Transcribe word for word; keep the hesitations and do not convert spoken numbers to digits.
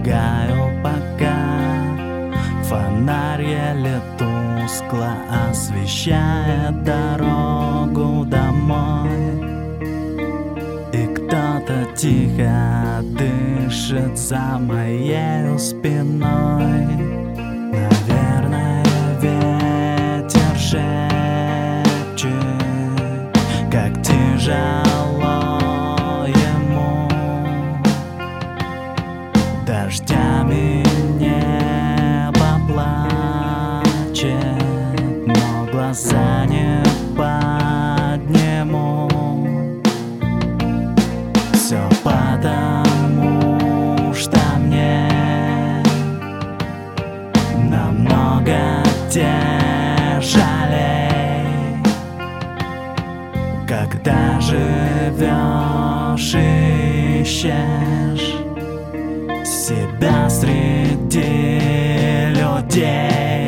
мигаю пока. Фонарь еле тускло освещает дорогу домой, и кто-то тихо дышит за моей спиной. Наверное, ветер шепчет, как тяжело ему. Дождями небо плачет, но глаза не подниму. Все потому, что мне намного тяжелей, когда живешь и ищешь себя среди людей.